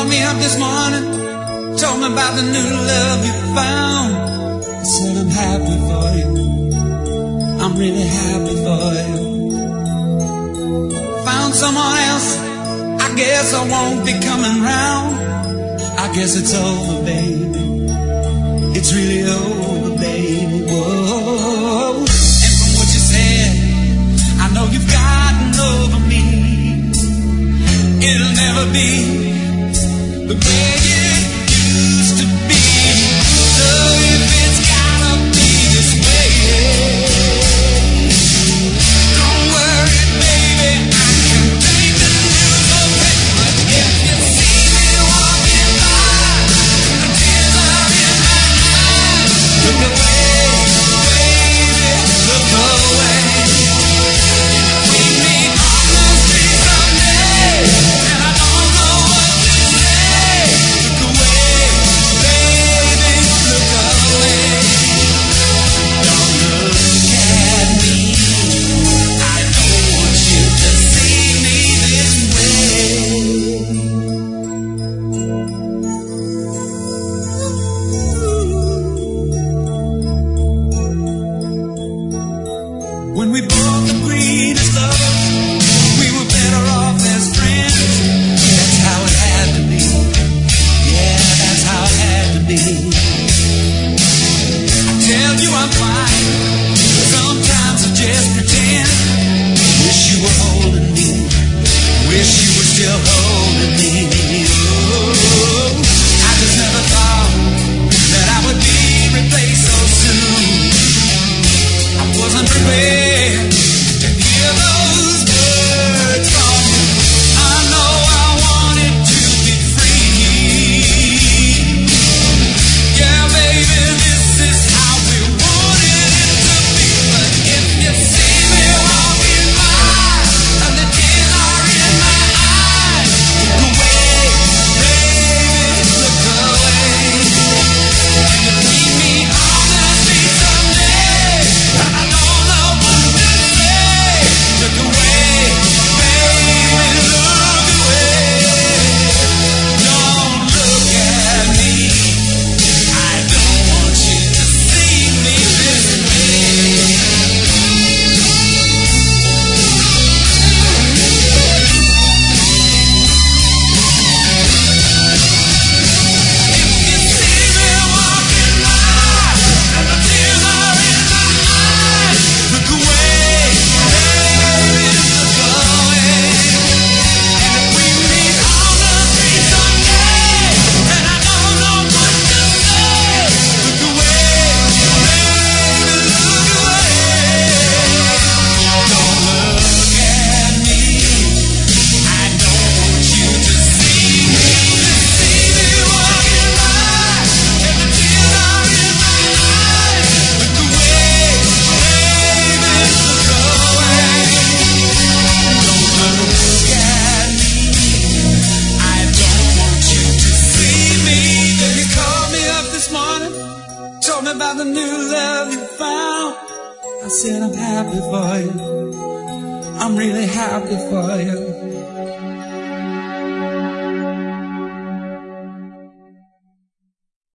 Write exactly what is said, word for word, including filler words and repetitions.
called me up this morning, told me about the new love you found. I said I'm happy for you, I'm really happy for you. Found someone else, I guess I won't be coming round. I guess it's over, baby, it's really over, baby, whoa. And from what you said, I know you've gotten over me. It'll never be the way it used to be. So if it's gotta be this way, don't worry, baby, I can take the news of it. But if you see me walking by, the tears are in my eyes. Look away, baby, look away. We meet on the street someday, and I don't know what to say. Look away, baby, look away. Don't look at me, I don't want you to see me this way. When we both agreed as lovers, we were better off as friends. That's how it had to be. Yeah, that's how it had to be. I tell you I'm fine, sometimes I just pretend. Wish you were holding me, wish you were still holding me. Oh, I just never thought that I would be replaced so soon. I wasn't prepared to hear those words from you. I know I wanted to be free. Yeah, baby, this is how we wanted it to be. But if you see me walking by, and the tears are in my eyes, look away, baby, look away. And if we meet on the street someday, and I don't know what to say, look away, baby, look away. Don't look at me, I don't want you to see me this way. If you see me walking by, and the tears are in my eyes, look away, baby, look away. And if we meet on the street someday, and I don't know what to say, look away, baby, look away. Don't look at me, I don't want you to see me, to see me walking by, and the tears are in my eyes, look away, baby, look away. Don't look at me, I don't want you to see me. Then you called me up this morning, told me about the new love you found. I said I'm happy for you, I'm really happy for you.